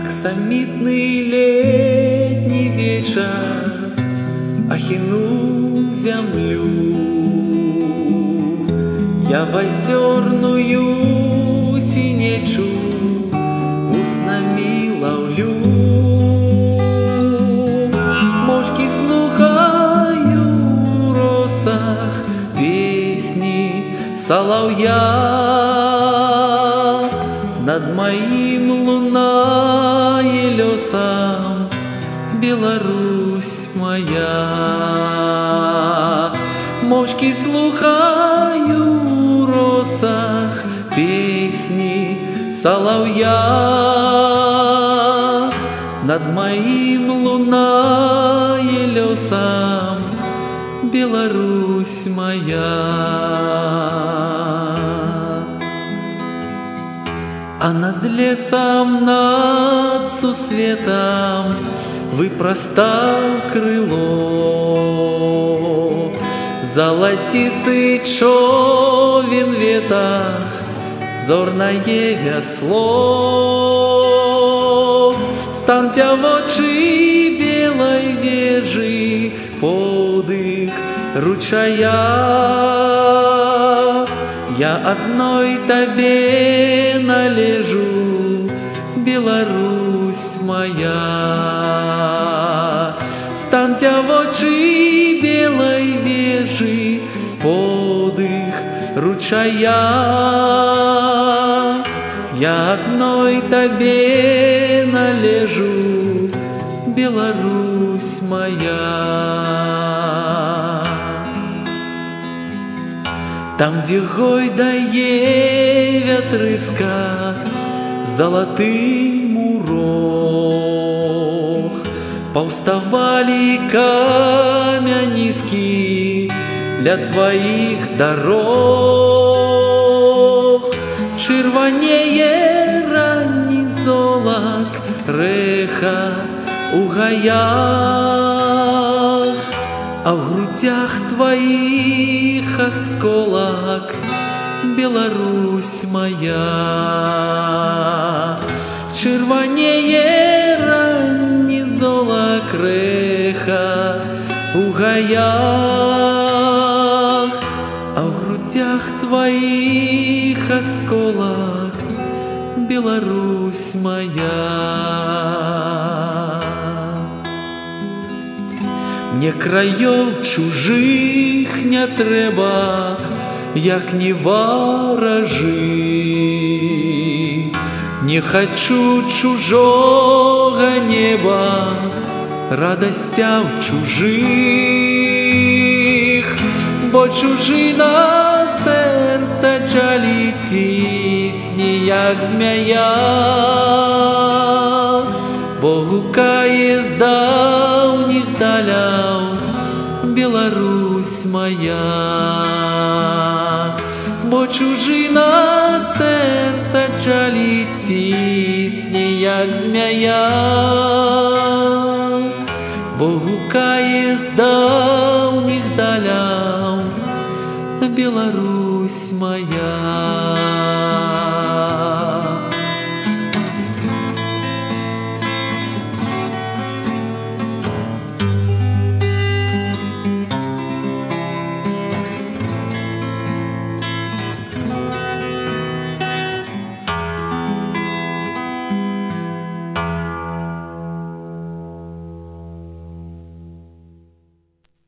Аксамітный летний вечер охинул землю. Я в озерную синечу уснами ловлю. Мошки слухаю в росах песни соловья. Над моим луна и лесом Беларусь моя. Мошки слухаю в росах песни соловья. Над моим луна и лесом Беларусь моя. А над лесом, над сусветом выпростал крыло. Золотистый човен в ветах, зорное весло. Станьте в очи белой вежи, подых ручая. Я одной тебе належу, Беларусь моя. Станьте в очи белой вежи, подых ручая. Я одной тебе належу, Беларусь моя. Там, где гойдае ветрыска, золотый мурох, повставали камянискі для твоих дорог. Червонее ранний золок рэха у гаях, а в грудях твоих осколок, Беларусь моя. Червонее ранний золок рэха у гаях, а в грудях твоих осколок, Беларусь моя. Мне краёў чужих не трэба, як не варажы. Не хочу чужого неба, радостяў чужих, бо чужина сердце жалит, тисне, як змяя. Бо гукае з даўніх даляў Беларусь моя. Бо чужина сердце жалит, тисне, як змяя. Бо гукае з даўніх даляў Беларусь моя.